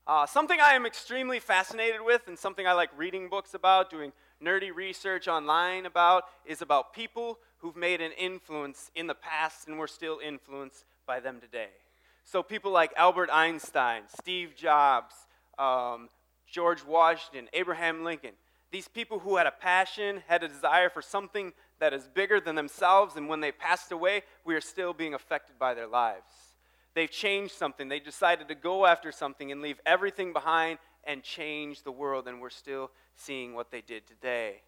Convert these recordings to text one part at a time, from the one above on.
Something I am extremely fascinated with and something I like reading books about, doing nerdy research online about, is about people who've made an influence in the past and we're still influenced by them today. So people like Albert Einstein, Steve Jobs, George Washington, Abraham Lincoln. These people who had a passion, had a desire for something that is bigger than themselves, and when they passed away, we are still being affected by their lives. They've changed something. They decided to go after something and leave everything behind and change the world, and we're still seeing what they did today.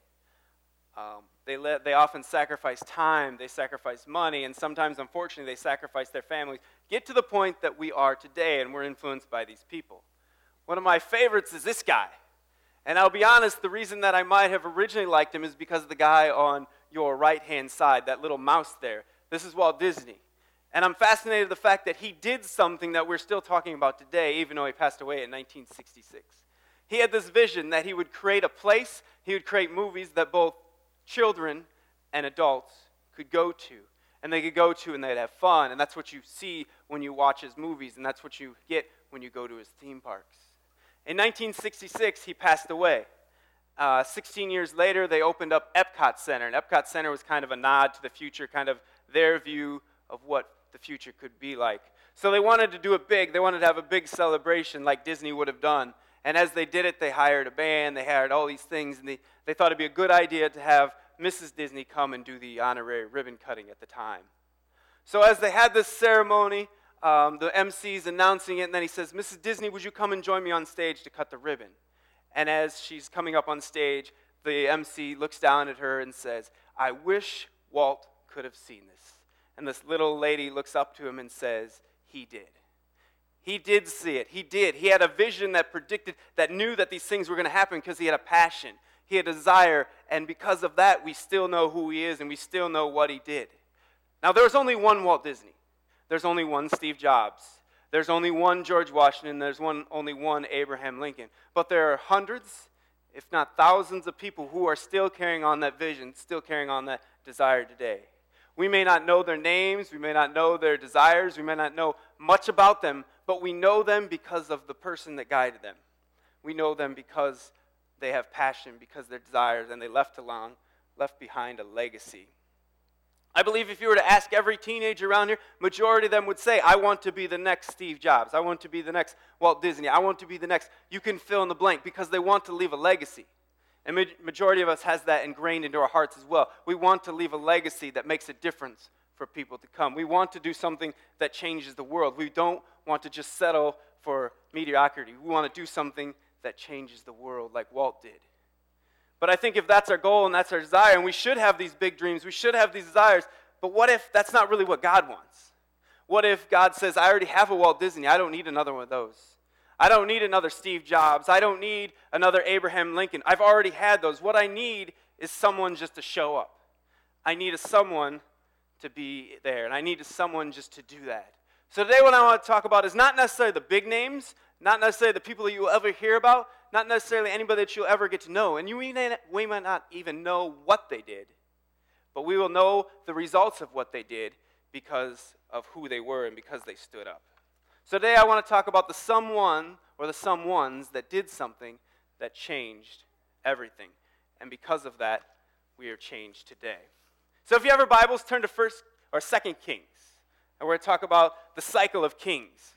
They often sacrifice time, they sacrifice money, and sometimes, unfortunately, they sacrifice their families. Get to the point that we are today, and we're influenced by these people. One of my favorites is this guy. And I'll be honest, the reason that I might have originally liked him is because of the guy on your right-hand side, that little mouse there. This is Walt Disney. And I'm fascinated with the fact that he did something that we're still talking about today, even though he passed away in 1966. He had this vision that he would create a place, he would create movies that both children and adults could go to. And they could go to and they'd have fun. And that's what you see when you watch his movies, and that's what you get when you go to his theme parks. In 1966, he passed away. 16 years later, they opened up Epcot Center. And Epcot Center was kind of a nod to the future, kind of their view of what the future could be like. So they wanted to do it big. They wanted to have a big celebration like Disney would have done. And as they did it, they hired a band. They hired all these things. And they thought it'd be a good idea to have Mrs. Disney come and do the honorary ribbon cutting at the time. So as they had this ceremony, the MC's announcing it, and then he says, "Mrs. Disney, would you come and join me on stage to cut the ribbon?" And as she's coming up on stage, the MC looks down at her and says, "I wish Walt could have seen this." And this little lady looks up to him and says, "He did. He did see it. He did. He had a vision that predicted, that knew that these things were going to happen because he had a passion. He had a desire, and because of that, we still know who he is and we still know what he did." Now, there was only one Walt Disney. There's only one Steve Jobs. There's only one George Washington. There's only one Abraham Lincoln. But there are hundreds, if not thousands, of people who are still carrying on that vision, still carrying on that desire today. We may not know their names, we may not know their desires, we may not know much about them, but we know them because of the person that guided them. We know them because they have passion, because their desires, and they left behind a legacy. I believe if you were to ask every teenager around here, majority of them would say, "I want to be the next Steve Jobs. I want to be the next Walt Disney. I want to be the next," you can fill in the blank, because they want to leave a legacy. And majority of us has that ingrained into our hearts as well. We want to leave a legacy that makes a difference for people to come. We want to do something that changes the world. We don't want to just settle for mediocrity. We want to do something that changes the world like Walt did. But I think if that's our goal and that's our desire, and we should have these big dreams, we should have these desires, but what if that's not really what God wants? What if God says, "I already have a Walt Disney, I don't need another one of those. I don't need another Steve Jobs. I don't need another Abraham Lincoln. I've already had those. What I need is someone just to show up. I need someone to be there, and I need someone just to do that." So today what I want to talk about is not necessarily the big names, not necessarily the people that you'll ever hear about, not necessarily anybody that you'll ever get to know. And we might not even know what they did, but we will know the results of what they did because of who they were and because they stood up. So today I want to talk about the someone or the someones that did something that changed everything. And because of that, we are changed today. So if you have your Bibles, turn to 1st or 2nd Kings. And we're going to talk about the cycle of kings.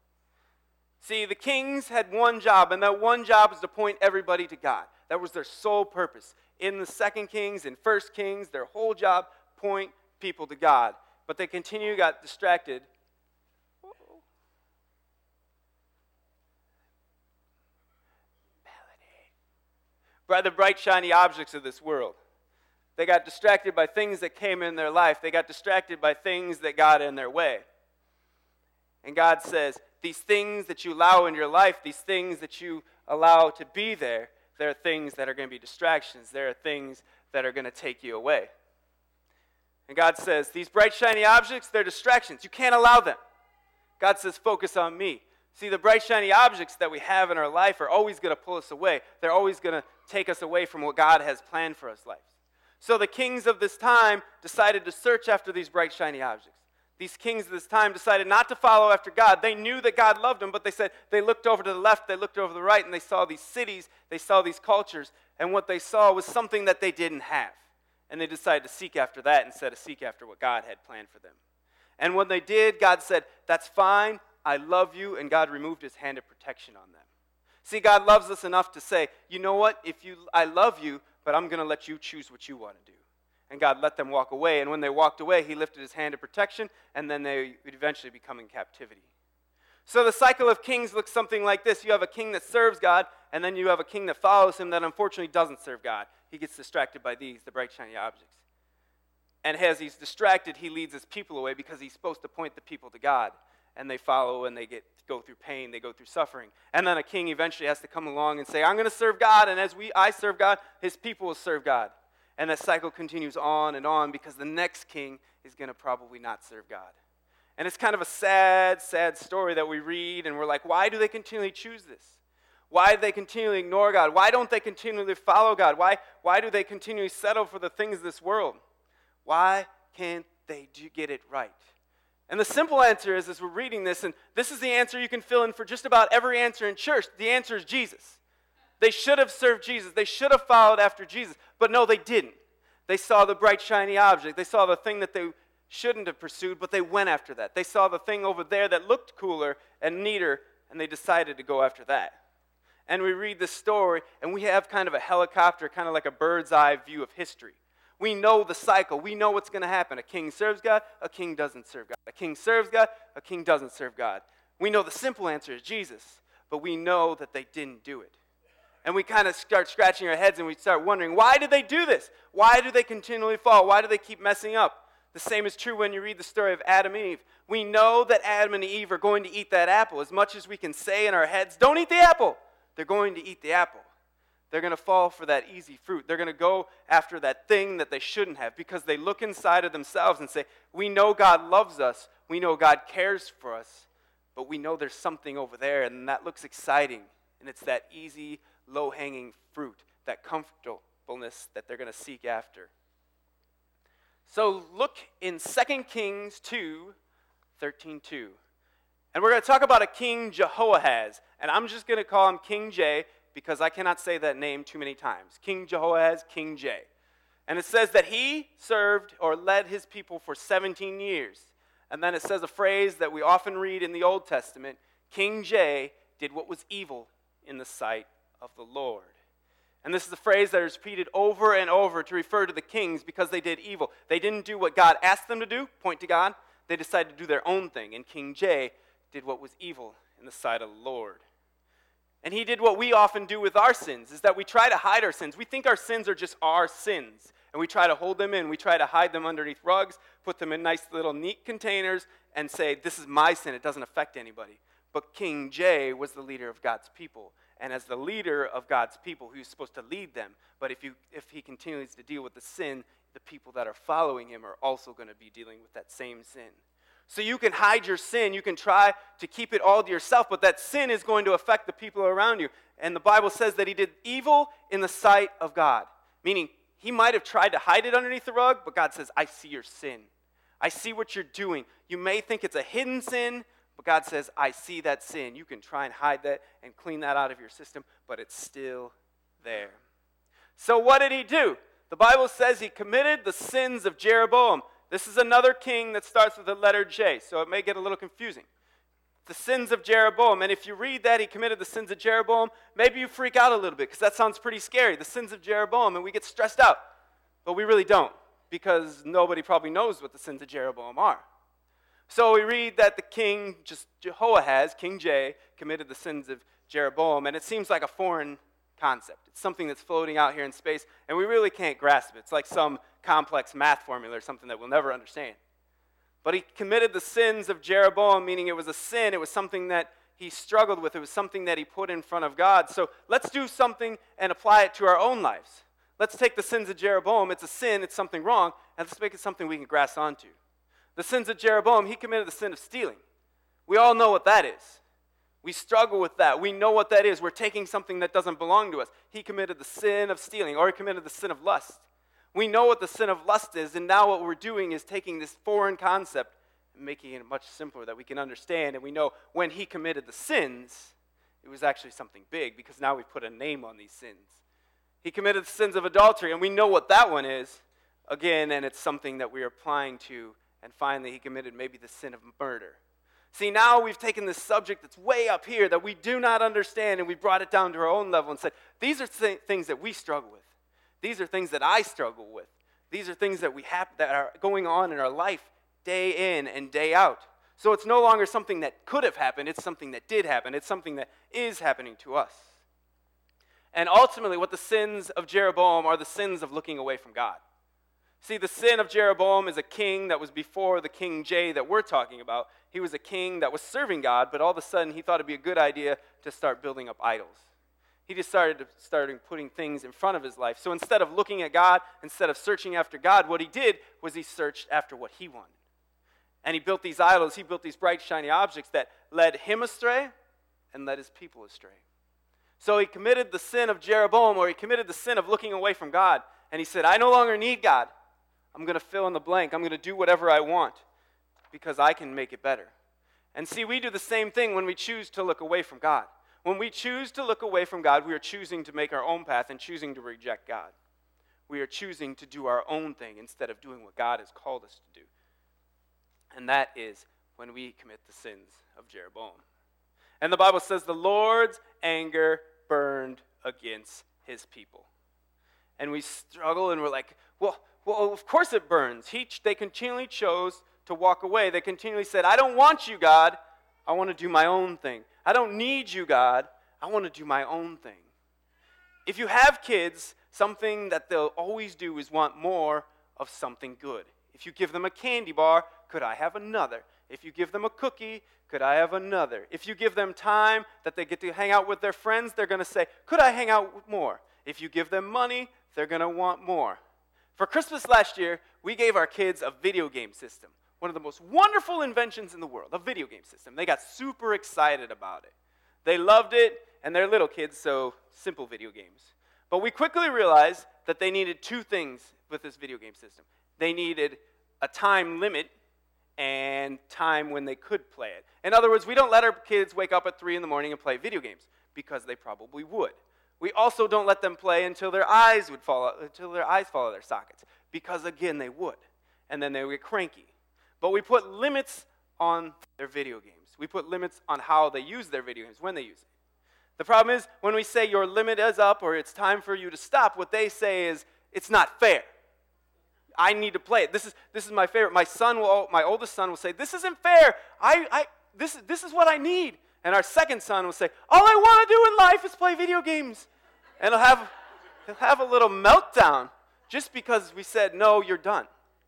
See, the kings had one job, and that one job was to point everybody to God. That was their sole purpose. In the 2nd Kings and 1st Kings, their whole job, point people to God. But they got distracted. By the bright, shiny objects of this world. They got distracted by things that came in their life. They got distracted by things that got in their way. And God says, these things that you allow in your life, these things that you allow to be there, there are things that are going to be distractions. There are things that are going to take you away. And God says, these bright, shiny objects, they're distractions. You can't allow them. God says, focus on me. See, the bright, shiny objects that we have in our life are always going to pull us away. They're always going to take us away from what God has planned for us life. So the kings of this time decided to search after these bright, shiny objects. These kings of this time decided not to follow after God. They knew that God loved them, but they looked over to the left, they looked over to the right, and they saw these cities, they saw these cultures, and what they saw was something that they didn't have. And they decided to seek after that instead of seek after what God had planned for them. And when they did, God said, "That's fine, I love you," and God removed his hand of protection on them. See, God loves us enough to say, you know what, I love you, but I'm going to let you choose what you want to do. And God let them walk away, and when they walked away, he lifted his hand of protection, and then they would eventually become in captivity. So the cycle of kings looks something like this. You have a king that serves God, and then you have a king that follows him that unfortunately doesn't serve God. He gets distracted by the bright, shiny objects. And as he's distracted, he leads his people away because he's supposed to point the people to God. And they follow, and they go through pain, they go through suffering. And then a king eventually has to come along and say, I'm going to serve God, and as I serve God, his people will serve God. And that cycle continues on and on because the next king is going to probably not serve God. And it's kind of a sad, sad story that we read, and we're like, why do they continually choose this? Why do they continually ignore God? Why don't they continually follow God? Why do they continually settle for the things of this world? Why can't they get it right? And the simple answer is, as we're reading this, and this is the answer you can fill in for just about every answer in church, the answer is Jesus. They should have served Jesus. They should have followed after Jesus. But no, they didn't. They saw the bright, shiny object. They saw the thing that they shouldn't have pursued, but they went after that. They saw the thing over there that looked cooler and neater, and they decided to go after that. And we read this story, and we have kind of a helicopter, kind of like a bird's eye view of history. We know the cycle. We know what's going to happen. A king serves God, a king doesn't serve God. A king serves God, a king doesn't serve God. We know the simple answer is Jesus, but we know that they didn't do it. And we kind of start scratching our heads and we start wondering, why did they do this? Why do they continually fall? Why do they keep messing up? The same is true when you read the story of Adam and Eve. We know that Adam and Eve are going to eat that apple. As much as we can say in our heads, don't eat the apple, they're going to eat the apple. They're going to fall for that easy fruit. They're going to go after that thing that they shouldn't have because they look inside of themselves and say, we know God loves us, we know God cares for us, but we know there's something over there, and that looks exciting, and it's that easy, low-hanging fruit, that comfortableness that they're going to seek after. So look in 2 Kings 2:13-2. And we're going to talk about a king, Jehoahaz. And I'm just going to call him King J because I cannot say that name too many times. King Jehoahaz, King J. And it says that he served or led his people for 17 years. And then it says a phrase that we often read in the Old Testament, King J did what was evil in the sight of the Lord. And this is a phrase that is repeated over and over to refer to the kings because they did evil. They didn't do what God asked them to do, point to God. They decided to do their own thing. And King J did what was evil in the sight of the Lord. And he did what we often do with our sins, is that we try to hide our sins. We think our sins are just our sins. And we try to hold them in. We try to hide them underneath rugs, put them in nice little neat containers, and say, this is my sin, it doesn't affect anybody. But King J was the leader of God's people. And as the leader of God's people, he was supposed to lead them. But if he continues to deal with the sin, the people that are following him are also going to be dealing with that same sin. So you can hide your sin, you can try to keep it all to yourself, but that sin is going to affect the people around you. And the Bible says that he did evil in the sight of God. Meaning, he might have tried to hide it underneath the rug, but God says, I see your sin. I see what you're doing. You may think it's a hidden sin, but God says, I see that sin. You can try and hide that and clean that out of your system, but it's still there. So what did he do? The Bible says he committed the sins of Jeroboam. This is another king that starts with the letter J, so it may get a little confusing. The sins of Jeroboam, and if you read that he committed the sins of Jeroboam, maybe you freak out a little bit because that sounds pretty scary, the sins of Jeroboam, and we get stressed out. But we really don't because nobody probably knows what the sins of Jeroboam are. So we read that the king, Jehoahaz, King J, committed the sins of Jeroboam, and it seems like a foreign concept. It's something that's floating out here in space, and we really can't grasp it. It's like some complex math formula or something that we'll never understand. But he committed the sins of Jeroboam, meaning it was a sin. It was something that he struggled with. It was something that he put in front of God. So let's do something and apply it to our own lives. Let's take the sins of Jeroboam. It's a sin. It's something wrong. And let's make it something we can grasp onto. The sins of Jeroboam, he committed the sin of stealing. We all know what that is. We struggle with that. We know what that is. We're taking something that doesn't belong to us. He committed the sin of stealing, or he committed the sin of lust. We know what the sin of lust is, and now what we're doing is taking this foreign concept making it much simpler that we can understand, and we know when he committed the sins, it was actually something big, because now we've put a name on these sins. He committed the sins of adultery, and we know what that one is, again, and it's something that we are applying to. And finally, he committed maybe the sin of murder. See, now we've taken this subject that's way up here that we do not understand, and we brought it down to our own level and said, these are things that we struggle with. These are things that I struggle with. These are things that that are going on in our life day in and day out. So it's no longer something that could have happened. It's something that did happen. It's something that is happening to us. And ultimately, what the sins of Jeroboam are the sins of looking away from God. See, the sin of Jeroboam is a king that was before the King J that we're talking about. He was a king that was serving God, but all of a sudden he thought it'd be a good idea to start building up idols. He just started putting things in front of his life. So instead of looking at God, instead of searching after God, what he did was he searched after what he wanted. And he built these idols, he built these bright, shiny objects that led him astray and led his people astray. So he committed the sin of Jeroboam, or he committed the sin of looking away from God. And he said, I no longer need God. I'm going to fill in the blank. I'm going to do whatever I want because I can make it better. And see, we do the same thing when we choose to look away from God. When we choose to look away from God, we are choosing to make our own path and choosing to reject God. We are choosing to do our own thing instead of doing what God has called us to do. And that is when we commit the sins of Jeroboam. And the Bible says the Lord's anger burned against his people. And we struggle and we're like, well, of course it burns. They continually chose to walk away. They continually said, I don't want you, God. I want to do my own thing. I don't need you, God. I want to do my own thing. If you have kids, something that they'll always do is want more of something good. If you give them a candy bar, could I have another? If you give them a cookie, could I have another? If you give them time that they get to hang out with their friends, they're going to say, could I hang out with more? If you give them money, they're going to want more. For Christmas last year, we gave our kids a video game system. One of the most wonderful inventions in the world, a video game system. They got super excited about it. They loved it, and they're little kids, so simple video games. But we quickly realized that they needed two things with this video game system. They needed a time limit and time when they could play it. In other words, we don't let our kids wake up at 3 in the morning and play video games because they probably would. We also don't let them play until their eyes fall out of their sockets because, again, they would. And then they would get cranky. But we put limits on their video games. We put limits on how they use their video games, when they use it. The problem is when we say your limit is up or it's time for you to stop, what they say is it's not fair. I need to play it. This is my favorite. My oldest son will say, this isn't fair. This is what I need. And our second son will say, all I want to do in life is play video games. And he'll have a little meltdown just because we said, no, you're done.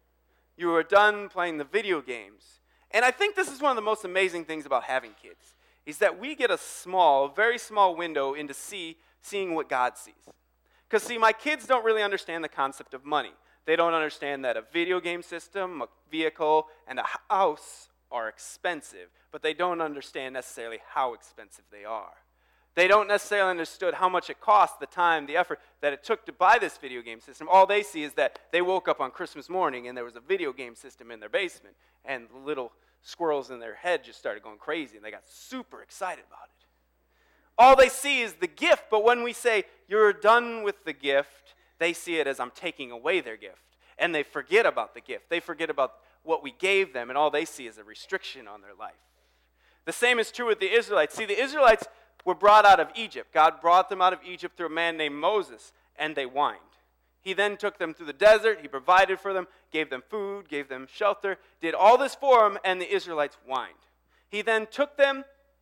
You are done playing the video games. And I think this is one of the most amazing things about having kids, is that we get a very small window into seeing what God sees. Because, see, my kids don't really understand the concept of money. They don't understand that a video game system, a vehicle, and a house are expensive, but they don't understand necessarily how expensive they are. They don't necessarily understood how much it cost, the time, the effort that it took to buy this video game system. All they see is that they woke up on Christmas morning and there was a video game system in their basement, and the little squirrels in their head just started going crazy, and they got super excited about it. All they see is the gift, but when we say, you're done with the gift, they see it as I'm taking away their gift. And they forget about the gift. They forget about what we gave them, and all they see is a restriction on their life. The same is true with the Israelites. See, the Israelites were brought out of Egypt. God brought them out of Egypt through a man named Moses, and they whined. He then took them through the desert. He provided for them, gave them food, gave them shelter, did all this for them, and the Israelites whined. He then took them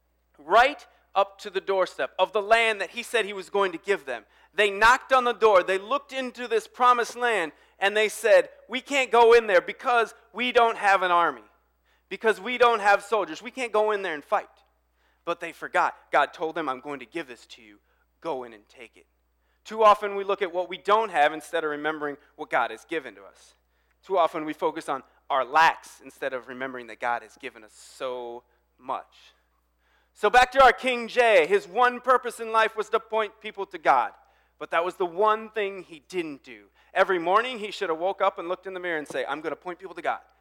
right up to the doorstep of the land that he said he was going to give them. They knocked on the door. They looked into this promised land, and they said, we can't go in there because we don't have an army, because we don't have soldiers. We can't go in there and fight. But they forgot. God told them, I'm going to give this to you. Go in and take it. Too often we look at what we don't have instead of remembering what God has given to us. Too often we focus on our lacks instead of remembering that God has given us so much. So back to our King J. His one purpose in life was to point people to God. But that was the one thing he didn't do. Every morning he should have woke up and looked in the mirror and say, I'm going to point people to God.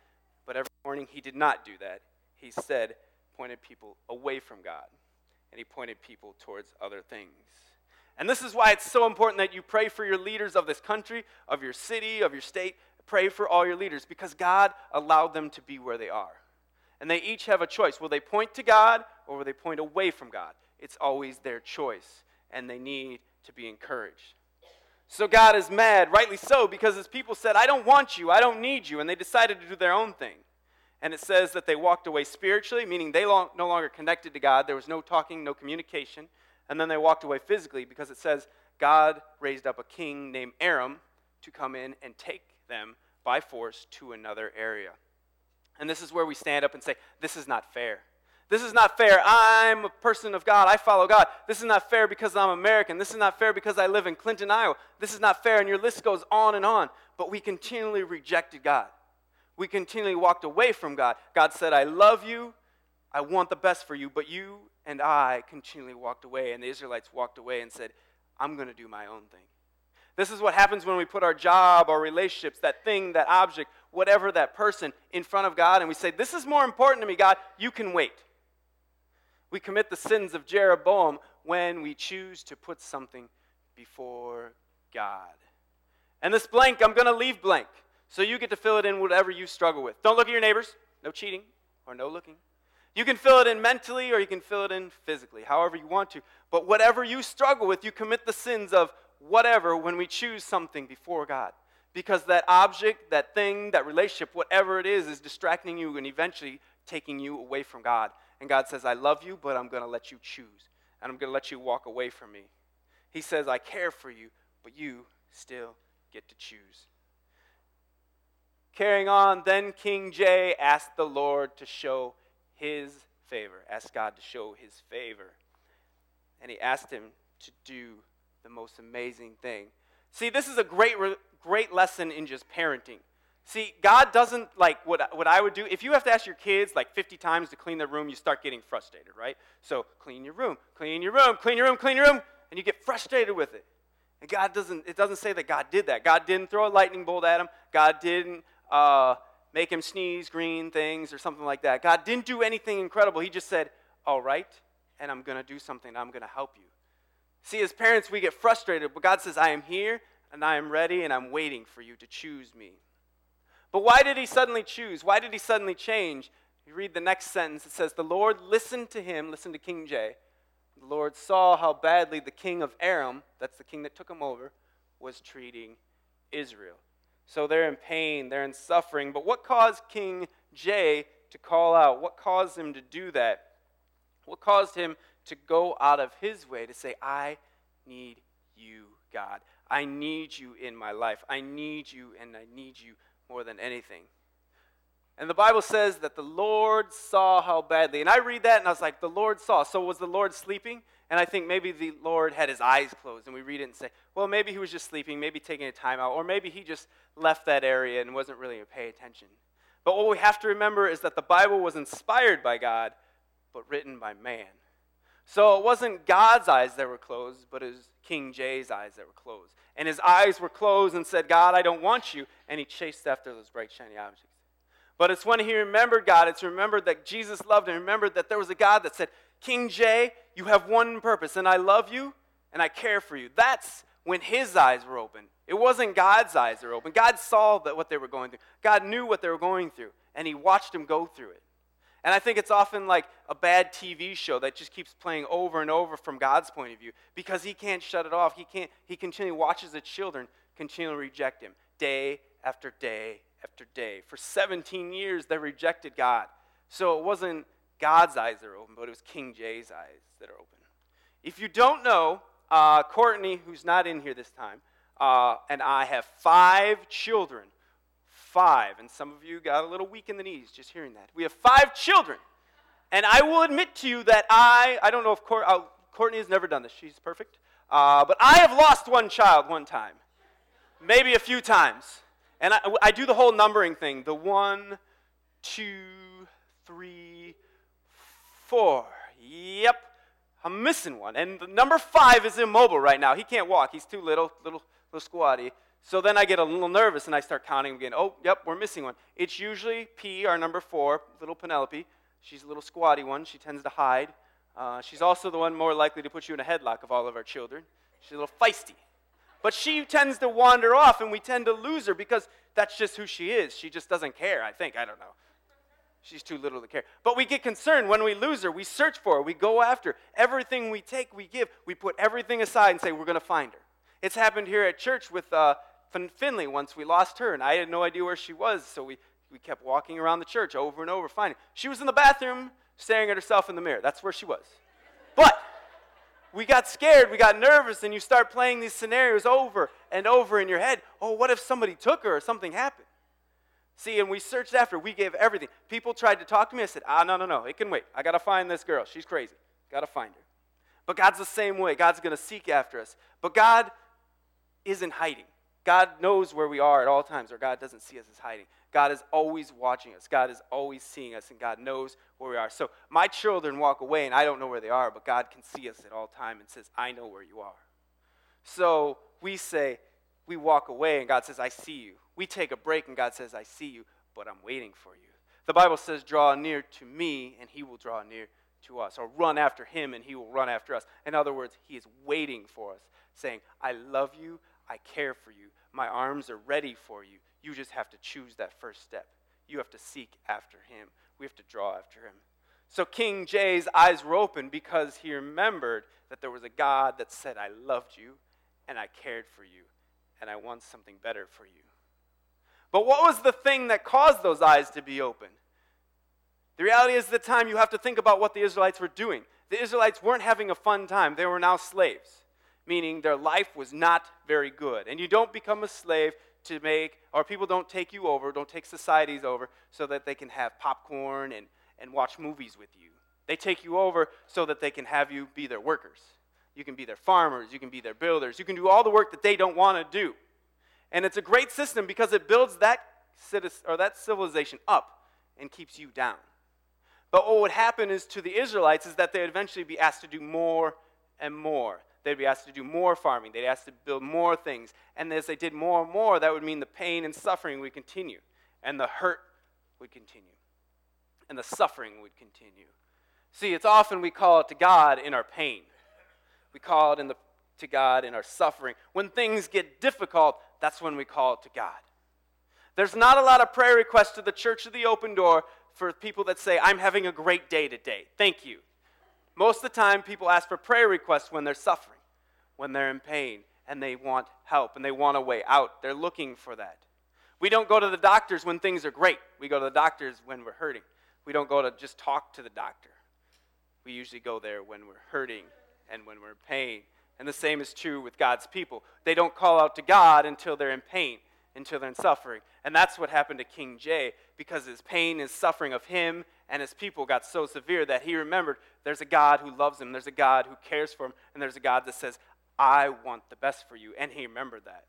But every morning he did not do that. He said, pointed people away from God, and he pointed people towards other things. And this is why it's so important that you pray for your leaders of this country, of your city, of your state. Pray for all your leaders, because God allowed them to be where they are. And they each have a choice. Will they point to God, or will they point away from God? It's always their choice, and they need to be encouraged. So God is mad, rightly so, because his people said, I don't want you, I don't need you, and they decided to do their own thing. And it says that they walked away spiritually, meaning they no longer connected to God. There was no talking, no communication. And then they walked away physically, because it says God raised up a king named Aram to come in and take them by force to another area. And this is where we stand up and say, this is not fair. This is not fair. I'm a person of God. I follow God. This is not fair because I'm American. This is not fair because I live in Clinton, Iowa. This is not fair, and your list goes on and on. But we continually rejected God. We continually walked away from God. God said, I love you. I want the best for you. But you and I continually walked away, and the Israelites walked away and said, I'm going to do my own thing. This is what happens when we put our job, our relationships, that thing, that object, whatever that person, in front of God, and we say, this is more important to me, God. You can wait. We commit the sins of Jeroboam when we choose to put something before God. And this blank, I'm going to leave blank. So you get to fill it in whatever you struggle with. Don't look at your neighbors. No cheating or no looking. You can fill it in mentally, or you can fill it in physically, however you want to. But whatever you struggle with, you commit the sins of whatever when we choose something before God. Because that object, that thing, that relationship, whatever it is distracting you and eventually taking you away from God. And God says, I love you, but I'm going to let you choose. And I'm going to let you walk away from me. He says, I care for you, but you still get to choose. Carrying on, then King Jay asked the Lord to show his favor. Asked God to show his favor. And he asked him to do the most amazing thing. See, this is a great lesson in just parenting. See, God doesn't like what I would do. If you have to ask your kids like 50 times to clean their room, you start getting frustrated, right? So clean your room, clean your room, clean your room, clean your room, and you get frustrated with it. And it doesn't say that God did that. God didn't throw a lightning bolt at him. God didn't make him sneeze green things or something like that. God didn't do anything incredible. He just said, all right, and I'm going to do something. I'm going to help you. See, as parents, we get frustrated, but God says, I am here, and I am ready, and I'm waiting for you to choose me. But why did he suddenly choose? Why did he suddenly change? You read the next sentence. It says, the Lord listened to him, listen to King Jay. The Lord saw how badly the king of Aram, that's the king that took him over, was treating Israel. So they're in pain, they're in suffering. But what caused King Jay to call out? What caused him to do that? What caused him to go out of his way to say, I need you, God. I need you in my life. I need you, and I need you more than anything. And the Bible says that the Lord saw how badly. And I read that and I was like, the Lord saw. So was the Lord sleeping? And I think maybe the Lord had his eyes closed. And we read it and say, well, maybe he was just sleeping, maybe taking a time out, or maybe he just left that area and wasn't really paying attention. But what we have to remember is that the Bible was inspired by God, but written by man. So it wasn't God's eyes that were closed, but it was King Jay's eyes that were closed. And his eyes were closed and said, God, I don't want you. And he chased after those bright, shiny objects. But it's when he remembered God, it's remembered that Jesus loved him, remembered that there was a God that said, King Jay, you have one purpose, and I love you, and I care for you. That's when his eyes were open. It wasn't God's eyes that were open. God saw what they were going through. God knew what they were going through, and he watched them go through it. And I think it's often like a bad TV show that just keeps playing over and over from God's point of view because he can't shut it off. He continually watches the children continually reject him day after day after day. For 17 years, they rejected God. So it wasn't God's eyes that are open, but it was King Jay's eyes that are open. If you don't know, Courtney, who's not in here this time, and I have 5 children. 5, and some of you got a little weak in the knees just hearing that. We have 5 children, and I will admit to you that I don't know if Courtney has never done this. She's perfect. But I have lost one child one time, maybe a few times, and I do the whole numbering thing, the 1, 2, 3, 4. Yep, I'm missing one, and the number 5 is immobile right now. He can't walk. He's too little squatty. So then I get a little nervous and I start counting again. Oh, yep, we're missing one. It's usually P, our number 4, little Penelope. She's a little squatty one. She tends to hide. She's also the one more likely to put you in a headlock of all of our children. She's a little feisty. But she tends to wander off, and we tend to lose her because that's just who she is. She just doesn't care, I think. I don't know. She's too little to care. But we get concerned when we lose her. We search for her. We go after her. Everything we take, we give. We put everything aside and say, we're going to find her. It's happened here at church with Finley once. We lost her, and I had no idea where she was, so we kept walking around the church over and over finding her. She was in the bathroom staring at herself in the mirror. That's where she was. But we got scared, we got nervous, and you start playing these scenarios over and over in your head. Oh, what if somebody took her or something happened? See, and we searched after, we gave everything. People tried to talk to me. I said, no, it can wait. I got to find this girl. She's crazy. Got to find her. But God's the same way. God's going to seek after us. But God isn't hiding. God knows where we are at all times, or God doesn't see us as hiding. God is always watching us. God is always seeing us, and God knows where we are. So my children walk away, and I don't know where they are, but God can see us at all time and says, I know where you are. So we walk away, and God says, I see you. We take a break, and God says, I see you, but I'm waiting for you. The Bible says, draw near to me, and he will draw near to us. Or run after him, and he will run after us. In other words, he is waiting for us, saying, I love you, I care for you. My arms are ready for you. You just have to choose that first step. You have to seek after him. We have to draw after him. So King Jay's eyes were open because he remembered that there was a God that said, I loved you, and I cared for you, and I want something better for you. But what was the thing that caused those eyes to be open? The reality is, at the time, you have to think about what the Israelites were doing. The Israelites weren't having a fun time. They were now slaves, meaning their life was not very good. And you don't become a slave to make, or people don't take you over, don't take societies over so that they can have popcorn and watch movies with you. They take you over so that they can have you be their workers. You can be their farmers, you can be their builders, you can do all the work that they don't want to do. And it's a great system because it builds that civilization up and keeps you down. But what would happen is to the Israelites is that they would eventually be asked to do more and more. They'd be asked to do more farming. They'd be asked to build more things. And as they did more and more, that would mean the pain and suffering would continue. And the hurt would continue. And the suffering would continue. See, it's often we call it to God in our pain. We call it to God in our suffering. When things get difficult, that's when we call it to God. There's not a lot of prayer requests to the Church of the Open Door for people that say, I'm having a great day today. Thank you. Most of the time, people ask for prayer requests when they're suffering, when they're in pain, and they want help, and they want a way out. They're looking for that. We don't go to the doctors when things are great. We go to the doctors when we're hurting. We don't go to just talk to the doctor. We usually go there when we're hurting and when we're in pain. And the same is true with God's people. They don't call out to God until they're in pain, until they're in suffering. And that's what happened to King Jay, because his pain and suffering of him and his people got so severe that he remembered there's a God who loves him, there's a God who cares for him, and there's a God that says, I want the best for you. And he remembered that.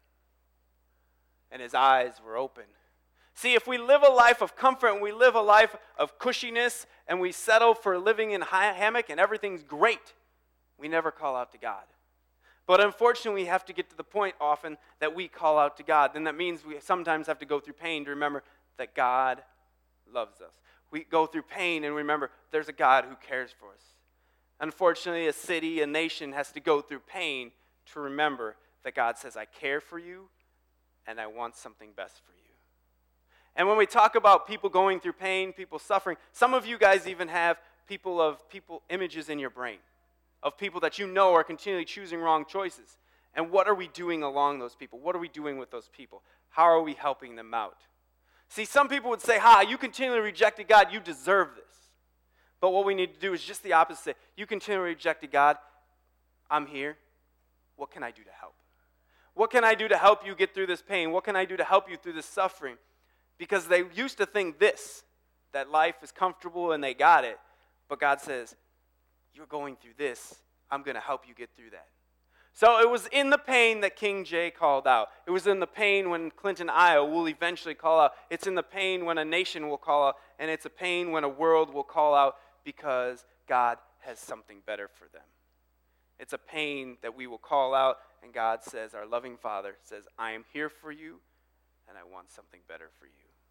And his eyes were open. See, if we live a life of comfort and we live a life of cushiness and we settle for living in a hammock and everything's great, we never call out to God. But unfortunately, we have to get to the point often that we call out to God. Then that means we sometimes have to go through pain to remember that God loves us. We go through pain and remember there's a God who cares for us. Unfortunately, a city, a nation has to go through pain to remember that God says, I care for you and I want something best for you. And when we talk about people going through pain, people suffering, some of you guys even have people images in your brain of people that you know are continually choosing wrong choices. And what are we doing along those people? What are we doing with those people? How are we helping them out? See, some people would say, you continually rejected God, you deserve this. But what we need to do is just the opposite. You continually rejected God, I'm here. What can I do to help? What can I do to help you get through this pain? What can I do to help you through this suffering? Because they used to think that life is comfortable and they got it. But God says, you're going through this. I'm going to help you get through that. So it was in the pain that King Jay called out. It was in the pain when Clinton, Iowa will eventually call out. It's in the pain when a nation will call out. And it's a pain when a world will call out because God has something better for them. It's a pain that we will call out, and God says, our loving Father says, I am here for you, and I want something better for you.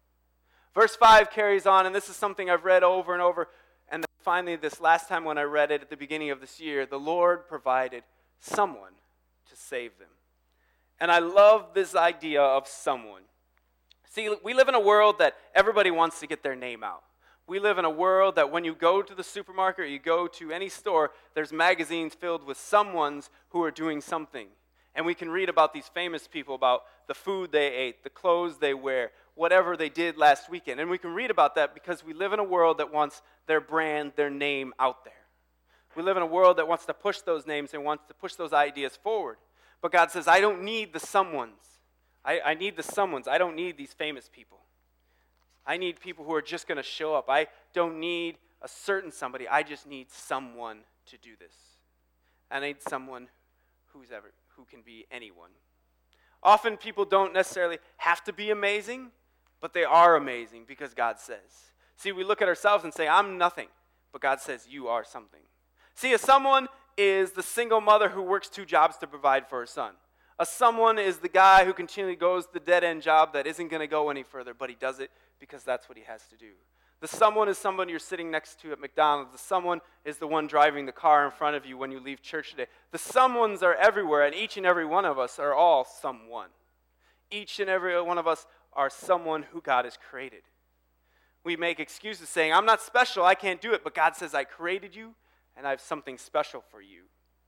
Verse 5 carries on, and this is something I've read over and over, and then finally this last time when I read it at the beginning of this year, the Lord provided someone to save them. And I love this idea of someone. See, we live in a world that everybody wants to get their name out. We live in a world that when you go to the supermarket or you go to any store, there's magazines filled with someones who are doing something. And we can read about these famous people, about the food they ate, the clothes they wear, whatever they did last weekend. And we can read about that because we live in a world that wants their brand, their name out there. We live in a world that wants to push those names and wants to push those ideas forward. But God says, I don't need the someones. I need the someones. I don't need these famous people. I need people who are just going to show up. I don't need a certain somebody. I just need someone to do this. I need someone who can be anyone. Often people don't necessarily have to be amazing, but they are amazing because God says. See, we look at ourselves and say, I'm nothing, but God says, you are something. See, a someone is the single mother who works 2 jobs to provide for her son. A someone is the guy who continually goes the dead-end job that isn't going to go any further, but he does it because that's what he has to do. The someone is someone you're sitting next to at McDonald's. The someone is the one driving the car in front of you when you leave church today. The someones are everywhere, and each and every one of us are all someone. Each and every one of us are someone who God has created. We make excuses saying, I'm not special, I can't do it, but God says, I created you, and I have something special for you.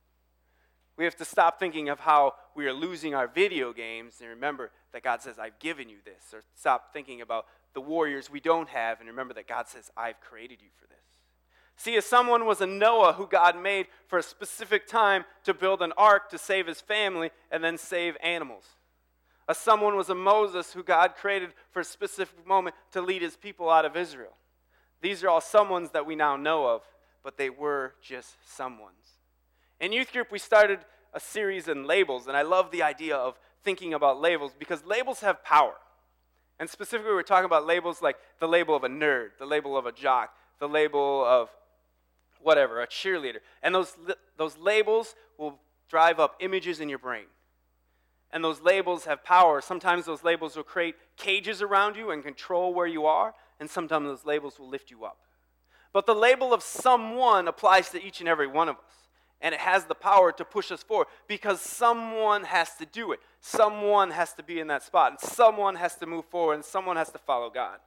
We have to stop thinking of how we are losing our video games and remember that God says, I've given you this. Or stop thinking about the warriors we don't have and remember that God says, I've created you for this. See, as someone was a Noah who God made for a specific time to build an ark to save his family and then save animals. A someone was a Moses who God created for a specific moment to lead his people out of Israel. These are all someones that we now know of, but they were just someones. In youth group, we started a series in labels, and I love the idea of thinking about labels because labels have power. And specifically, we're talking about labels like the label of a nerd, the label of a jock, the label of whatever, a cheerleader. And those labels will drive up images in your brain. And those labels have power. Sometimes those labels will create cages around you and control where you are, and sometimes those labels will lift you up. But the label of someone applies to each and every one of us. And it has the power to push us forward because someone has to do it. Someone has to be in that spot. And someone has to move forward. And someone has to follow God.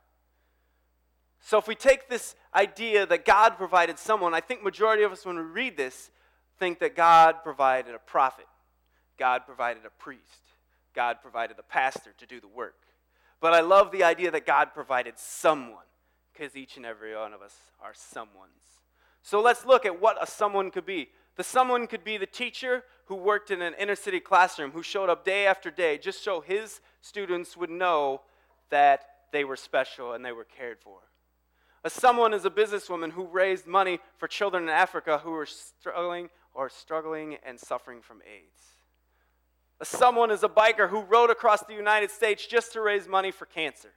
So if we take this idea that God provided someone, I think majority of us when we read this think that God provided a prophet. God provided a priest. God provided a pastor to do the work. But I love the idea that God provided someone because each and every one of us are someones. So let's look at what a someone could be. The someone could be the teacher who worked in an inner city classroom, who showed up day after day just so his students would know that they were special and they were cared for. A someone is a businesswoman who raised money for children in Africa who were struggling and suffering from AIDS. A someone is a biker who rode across the United States just to raise money for cancer.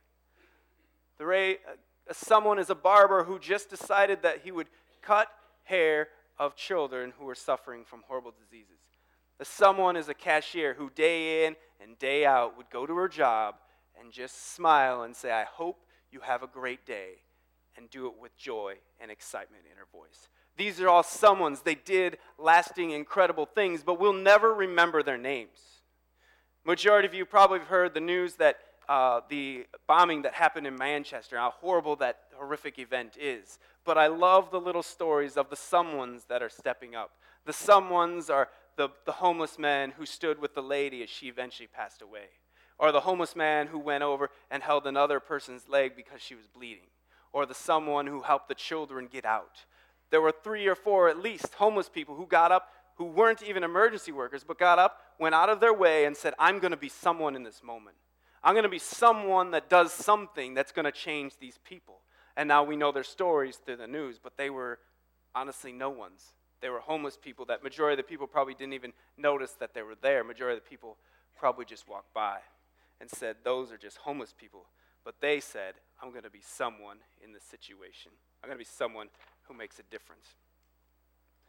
Someone is a barber who just decided that he would cut hair of children who are suffering from horrible diseases. Someone is a cashier who day in and day out would go to her job and just smile and say, I hope you have a great day, and do it with joy and excitement in her voice. These are all someones. They did lasting, incredible things, but we'll never remember their names. Majority of you probably have heard the news that the bombing that happened in Manchester, how horrible that horrific event is. But I love the little stories of the someones that are stepping up. The someones are the homeless man who stood with the lady as she eventually passed away. Or the homeless man who went over and held another person's leg because she was bleeding. Or the someone who helped the children get out. There were 3 or 4 at least homeless people who got up, who weren't even emergency workers, but got up, went out of their way and said, I'm going to be someone in this moment. I'm going to be someone that does something that's going to change these people. And now we know their stories through the news, but they were honestly no ones. They were homeless people that majority of the people probably didn't even notice that they were there. Majority of the people probably just walked by and said, those are just homeless people. But they said, I'm going to be someone in this situation. I'm going to be someone who makes a difference.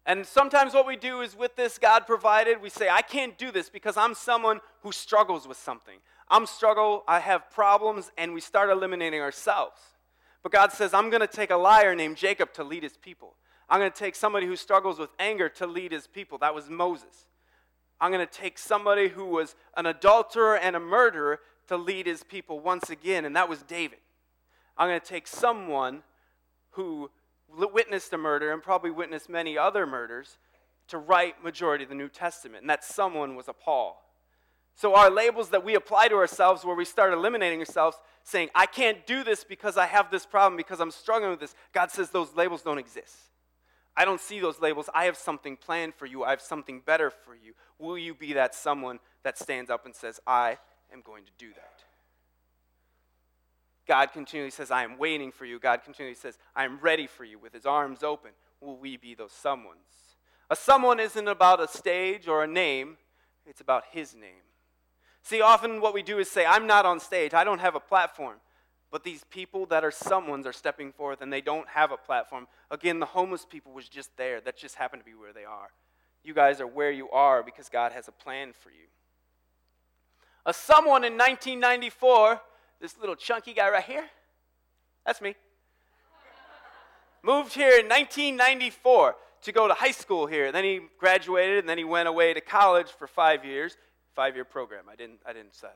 And sometimes what we do is with this God provided, we say, I can't do this because I'm someone who struggles with something. I have problems, and we start eliminating ourselves. But God says, I'm going to take a liar named Jacob to lead his people. I'm going to take somebody who struggles with anger to lead his people. That was Moses. I'm going to take somebody who was an adulterer and a murderer to lead his people once again, and that was David. I'm going to take someone who witnessed a murder and probably witnessed many other murders to write majority of the New Testament, and that someone was a Paul. So our labels that we apply to ourselves, where we start eliminating ourselves, saying, I can't do this because I have this problem, because I'm struggling with this, God says those labels don't exist. I don't see those labels. I have something planned for you. I have something better for you. Will you be that someone that stands up and says, I am going to do that? God continually says, I am waiting for you. God continually says, I am ready for you with his arms open. Will we be those someones? A someone isn't about a stage or a name. It's about his name. See, often what we do is say, I'm not on stage. I don't have a platform. But these people that are someones are stepping forth, and they don't have a platform. Again, the homeless people was just there. That just happened to be where they are. You guys are where you are because God has a plan for you. A someone in 1994, this little chunky guy right here, that's me, moved here in 1994 to go to high school here. Then he graduated, and then he went away to college for 5 years. 5-year program. I didn't settle.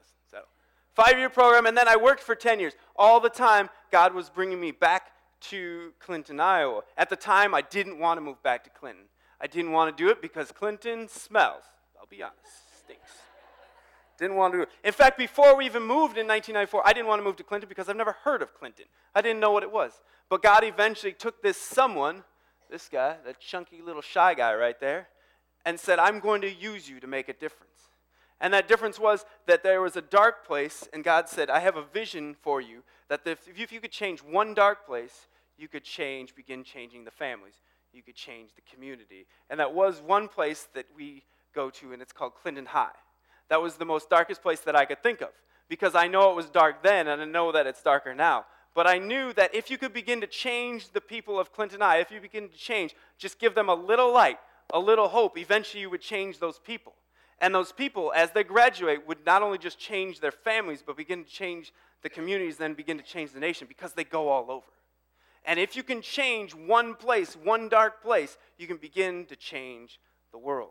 5-year program, and then I worked for 10 years. All the time, God was bringing me back to Clinton, Iowa. At the time, I didn't want to move back to Clinton. I didn't want to do it because Clinton smells. I'll be honest, stinks. Didn't want to do it. In fact, before we even moved in 1994, I didn't want to move to Clinton because I've never heard of Clinton. I didn't know what it was. But God eventually took this someone, this guy, that chunky little shy guy right there, and said, I'm going to use you to make a difference. And that difference was that there was a dark place, and God said, I have a vision for you, that if you could change one dark place, you could begin changing the families. You could change the community. And that was one place that we go to, and it's called Clinton High. That was the most darkest place that I could think of, because I know it was dark then, and I know that it's darker now. But I knew that if you could begin to change the people of Clinton High, if you begin to change, just give them a little light, a little hope, eventually you would change those people. And those people, as they graduate, would not only just change their families, but begin to change the communities, then begin to change the nation, because they go all over. And if you can change one place, one dark place, you can begin to change the world.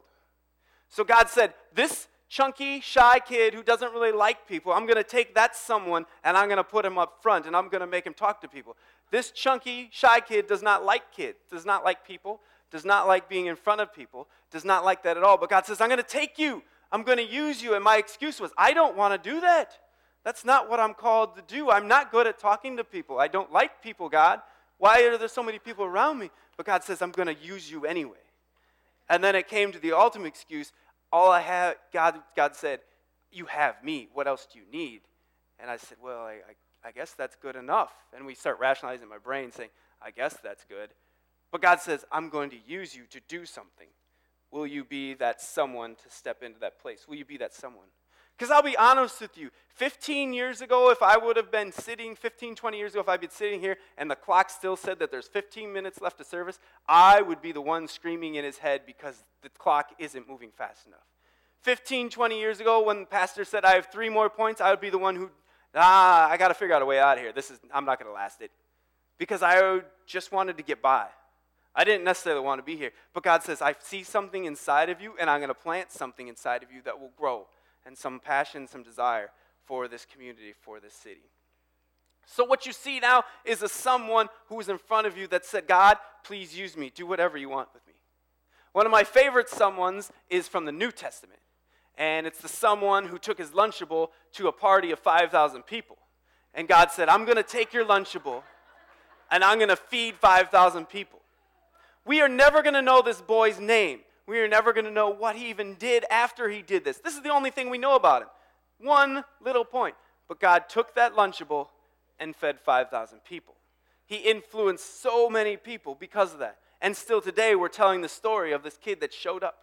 So God said, this chunky, shy kid who doesn't really like people, I'm going to take that someone, and I'm going to put him up front, and I'm going to make him talk to people. This chunky, shy kid does not like people, does not like being in front of people, does not like that at all. But God says, I'm going to take you. I'm going to use you. And my excuse was, I don't want to do that. That's not what I'm called to do. I'm not good at talking to people. I don't like people, God. Why are there so many people around me? But God says, I'm going to use you anyway. And then it came to the ultimate excuse. All I have, God said, you have me. What else do you need? And I said, well, I guess that's good enough. And we start rationalizing in my brain, saying, I guess that's good. But God says, I'm going to use you to do something. Will you be that someone to step into that place? Will you be that someone? Because I'll be honest with you, 15 years ago, if I would have been sitting, 15, 20 years ago, if I'd been sitting here and the clock still said that there's 15 minutes left of service, I would be the one screaming in his head because the clock isn't moving fast enough. 15, 20 years ago, when the pastor said I have 3 more points, I would be the one who, I got to figure out a way out of here. I'm not going to last it. Because I just wanted to get by. I didn't necessarily want to be here. But God says, I see something inside of you, and I'm going to plant something inside of you that will grow, and some passion, some desire for this community, for this city. So what you see now is someone who is in front of you that said, God, please use me. Do whatever you want with me. One of my favorite someones is from the New Testament. And it's the someone who took his Lunchable to a party of 5,000 people. And God said, I'm going to take your Lunchable, and I'm going to feed 5,000 people. We are never going to know this boy's name. We are never going to know what he even did after he did this. This is the only thing we know about him. One little point. But God took that Lunchable and fed 5,000 people. He influenced so many people because of that. And still today we're telling the story of this kid that showed up.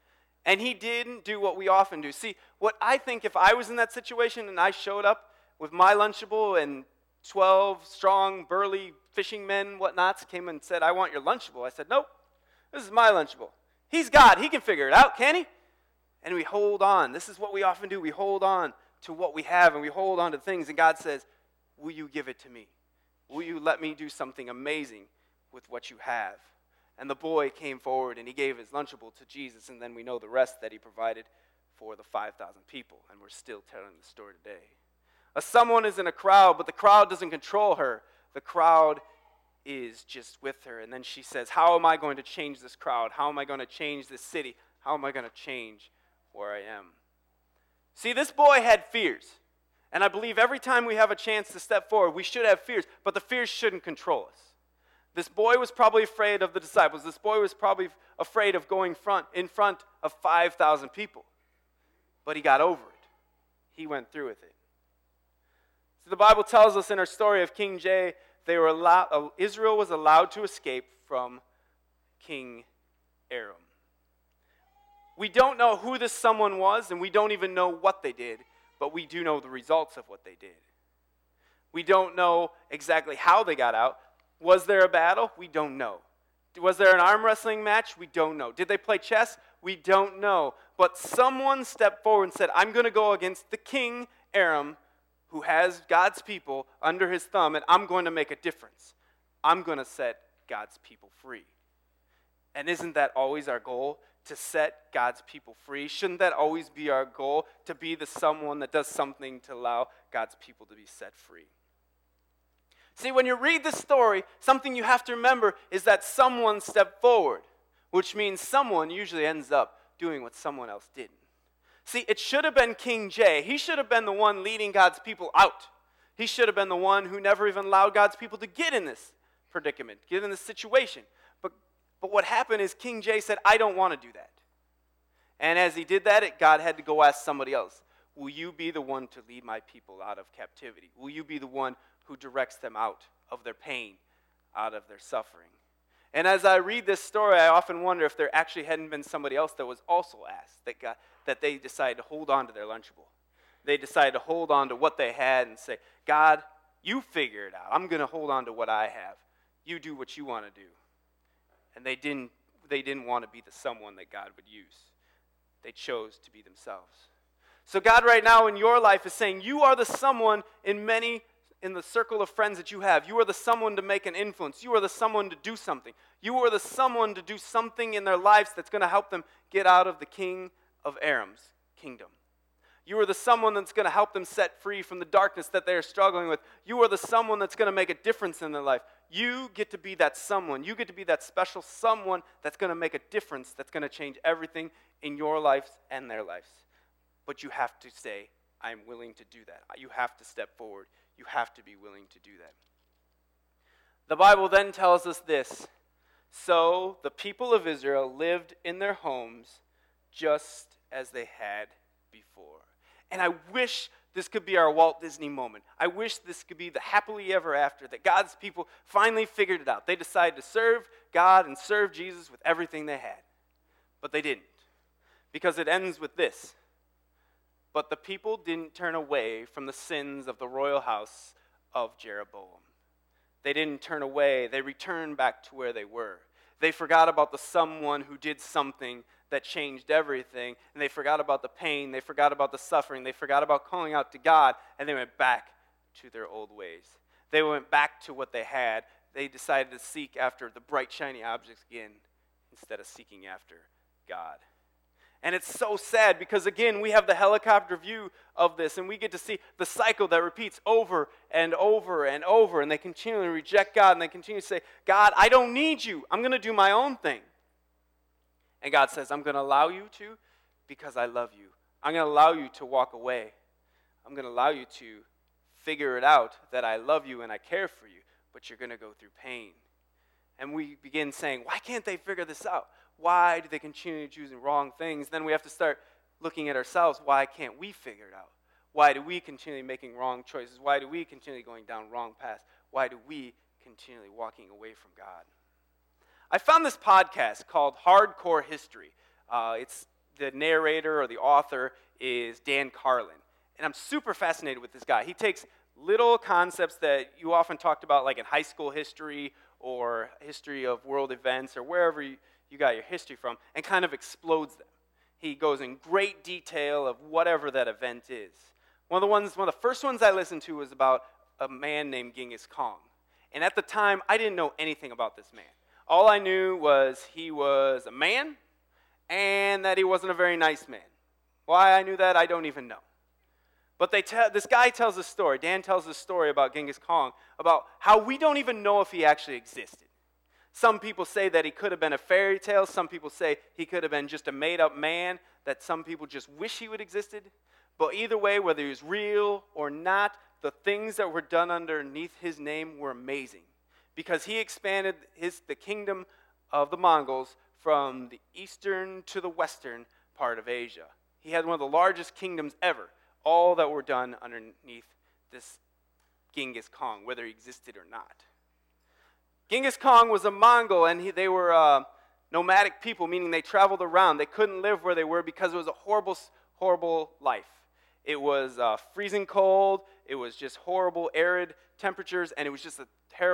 And he didn't do what we often do. See, what I think if I was in that situation and I showed up with my Lunchable and 12 strong, burly fishing men, whatnots, came and said, I want your Lunchable. I said, nope, This is my Lunchable. He's God. He can figure it out, can he? And we hold on. This is what we often do. We hold on to what we have, and we hold on to things. And God says, will you give it to me? Will you let me do something amazing with what you have? And the boy came forward, and he gave his Lunchable to Jesus, and then we know the rest that he provided for the 5,000 people, and we're still telling the story today. A someone is in a crowd, but the crowd doesn't control her. The crowd is just with her. And then she says, how am I going to change this crowd? How am I going to change this city? How am I going to change where I am? See, this boy had fears. And I believe every time we have a chance to step forward, we should have fears, but the fears shouldn't control us. This boy was probably afraid of the disciples. This boy was probably afraid of going in front of 5,000 people. But he got over it. He went through with it. So the Bible tells us in our story of King Jay, Israel was allowed to escape from King Aram. We don't know who this someone was, and we don't even know what they did, but we do know the results of what they did. We don't know exactly how they got out. Was there a battle? We don't know. Was there an arm wrestling match? We don't know. Did they play chess? We don't know. But someone stepped forward and said, I'm going to go against the King Aram, who has God's people under his thumb, and I'm going to make a difference. I'm going to set God's people free. And isn't that always our goal? To set God's people free? Shouldn't that always be our goal? To be the someone that does something to allow God's people to be set free? See, when you read this story, something you have to remember is that someone stepped forward, which means someone usually ends up doing what someone else didn't. See, it should have been King Jay. He should have been the one leading God's people out. He should have been the one who never even allowed God's people to get in this predicament, get in this situation. But what happened is King Jay said, I don't want to do that. And as he did that, God had to go ask somebody else, will you be the one to lead my people out of captivity? Will you be the one who directs them out of their pain, out of their suffering? And as I read this story, I often wonder if there actually hadn't been somebody else that was also asked, that they decided to hold on to their Lunchable. They decided to hold on to what they had and say, God, you figure it out. I'm going to hold on to what I have. You do what you want to do. And they didn't want to be the someone that God would use. They chose to be themselves. So God right now in your life is saying, you are the someone in the circle of friends that you have. You are the someone to make an influence. You are the someone to do something. You are the someone to do something in their lives that's going to help them get out of the King of Aram's kingdom. You are the someone that's going to help them set free from the darkness that they are struggling with. You are the someone that's going to make a difference in their life. You get to be that someone. You get to be that special someone that's going to make a difference, that's going to change everything in your lives and their lives. But you have to say, I'm willing to do that. You have to step forward. You have to be willing to do that. The Bible then tells us this. So the people of Israel lived in their homes just as they had before. And I wish this could be our Walt Disney moment. I wish this could be the happily ever after, that God's people finally figured it out. They decided to serve God and serve Jesus with everything they had. But they didn't. Because it ends with this. But the people didn't turn away from the sins of the royal house of Jeroboam. They didn't turn away. They returned back to where they were. They forgot about the someone who did something that changed everything, and they forgot about the pain, they forgot about the suffering, they forgot about calling out to God, and they went back to their old ways. They went back to what they had. They decided to seek after the bright, shiny objects again instead of seeking after God. And it's so sad because, again, we have the helicopter view of this, and we get to see the cycle that repeats over and over and over, and they continually reject God, and they continue to say, God, I don't need you. I'm going to do my own thing. And God says, I'm going to allow you to because I love you. I'm going to allow you to walk away. I'm going to allow you to figure it out that I love you and I care for you, but you're going to go through pain. And we begin saying, why can't they figure this out? Why do they continue choosing wrong things? Then we have to start looking at ourselves. Why can't we figure it out? Why do we continue making wrong choices? Why do we continue going down wrong paths? Why do we continually walking away from God? I found this podcast called Hardcore History. It's the narrator or the author is Dan Carlin. And I'm super fascinated with this guy. He takes little concepts that you often talked about like in high school history or history of world events or wherever you got your history from, and kind of explodes them. He goes in great detail of whatever that event is. One of the first ones I listened to was about a man named Genghis Khan. And at the time, I didn't know anything about this man. All I knew was he was a man and that he wasn't a very nice man. Why I knew that, I don't even know. But this guy tells a story, Dan tells a story about Genghis Khan, about how we don't even know if he actually existed. Some people say that he could have been a fairy tale. Some people say he could have been just a made-up man that some people just wish he would have existed. But either way, whether he was real or not, the things that were done underneath his name were amazing. Because he expanded the kingdom of the Mongols from the eastern to the western part of Asia. He had one of the largest kingdoms ever, all that were done underneath this Genghis Khan, whether he existed or not. Genghis Khan was a Mongol, and they were nomadic people, meaning they traveled around. They couldn't live where they were because it was a horrible, horrible life. It was freezing cold. It was just horrible, arid temperatures, and it was just a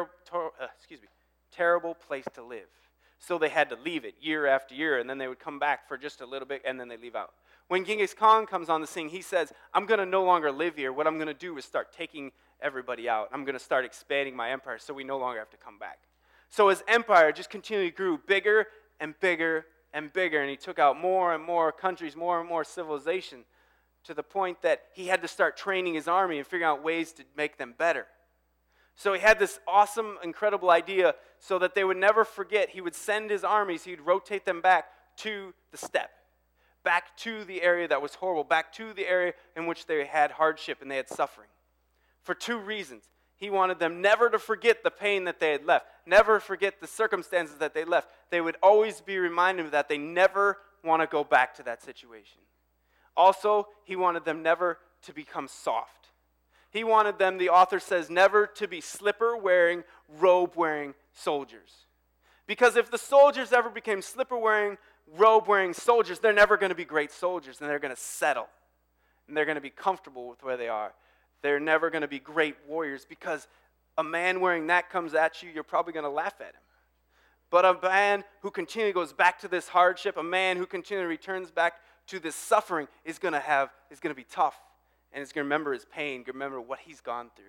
terrible place to live. So they had to leave it year after year, and then they would come back for just a little bit, and then they leave out. When Genghis Khan comes on the scene, he says, I'm going to no longer live here. What I'm going to do is start taking everybody out. I'm going to start expanding my empire so we no longer have to come back. So his empire just continually grew bigger and bigger and bigger, and he took out more and more countries, more and more civilization, to the point that he had to start training his army and figuring out ways to make them better. So he had this awesome, incredible idea so that they would never forget. He would send his armies, he'd rotate them back to the steppe, back to the area that was horrible, back to the area in which they had hardship and they had suffering. For two reasons. He wanted them never to forget the pain that they had left, never forget the circumstances that they left. They would always be reminded that they never want to go back to that situation. Also, he wanted them never to become soft. He wanted them, the author says, never to be slipper-wearing, robe-wearing soldiers. Because if the soldiers ever became slipper-wearing, robe-wearing soldiers, they're never going to be great soldiers, and they're going to settle. And they're going to be comfortable with where they are. They're never going to be great warriors, because a man wearing that comes at you, you're probably going to laugh at him. But a man who continually goes back to this hardship, a man who continually returns back to this suffering is going to be tough. And is going to remember his pain, going to remember what he's gone through.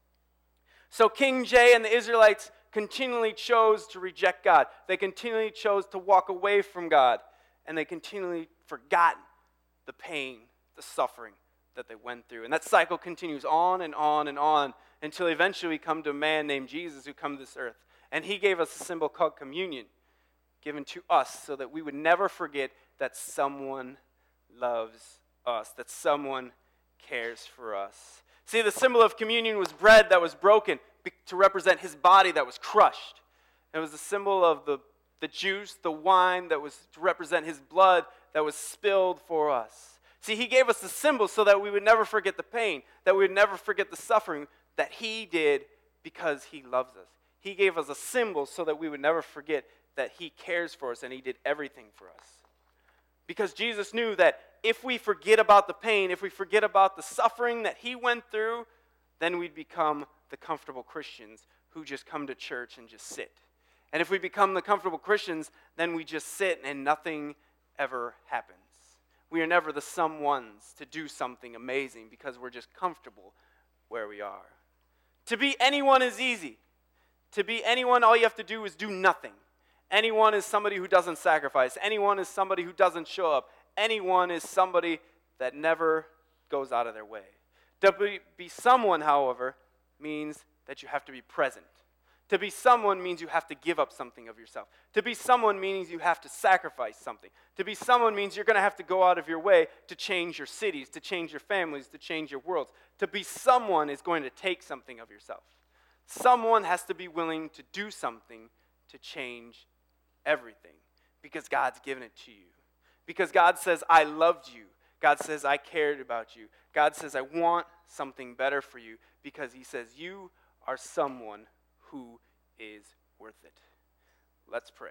So King Jay and the Israelites continually chose to reject God. They continually chose to walk away from God. And they continually forgot the pain, the suffering that they went through. And that cycle continues on and on and on until eventually we come to a man named Jesus who comes to this earth. And he gave us a symbol called communion, given to us so that we would never forget that someone loves us, that someone cares for us. See, the symbol of communion was bread that was broken to represent his body that was crushed. It was the symbol of the juice, the wine that was to represent his blood that was spilled for us. See, he gave us the symbol so that we would never forget the pain, that we would never forget the suffering that he did because he loves us. He gave us a symbol so that we would never forget that he cares for us and he did everything for us. Because Jesus knew that if we forget about the pain, if we forget about the suffering that he went through, then we'd become the comfortable Christians who just come to church and just sit. And if we become the comfortable Christians, then we just sit and nothing ever happens. We are never the someones to do something amazing because we're just comfortable where we are. To be anyone is easy. To be anyone, all you have to do is do nothing. Anyone is somebody who doesn't sacrifice. Anyone is somebody who doesn't show up. Anyone is somebody that never goes out of their way. To be someone, however, means that you have to be present. To be someone means you have to give up something of yourself. To be someone means you have to sacrifice something. To be someone means you're going to have to go out of your way to change your cities, to change your families, to change your worlds. To be someone is going to take something of yourself. Someone has to be willing to do something to change everything because God's given it to you. Because God says, I loved you. God says, I cared about you. God says, I want something better for you because he says, you are someone who is worth it. Let's pray.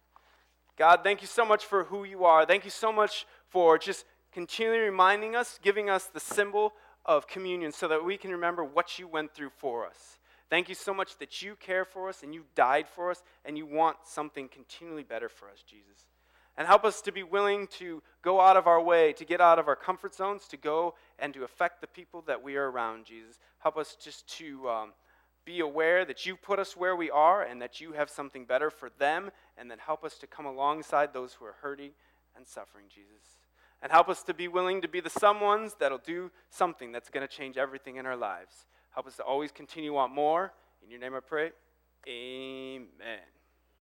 God, thank you so much for who you are. Thank you so much for just continually reminding us, giving us the symbol of communion so that we can remember what you went through for us. Thank you so much that you care for us and you died for us and you want something continually better for us, Jesus. And help us to be willing to go out of our way, to get out of our comfort zones, to go and to affect the people that we are around, Jesus. Help us just to be aware that you put us where we are and that you have something better for them, and then help us to come alongside those who are hurting and suffering, Jesus. And help us to be willing to be the someones that'll do something that's going to change everything in our lives. Help us to always continue to want more. In your name I pray, amen.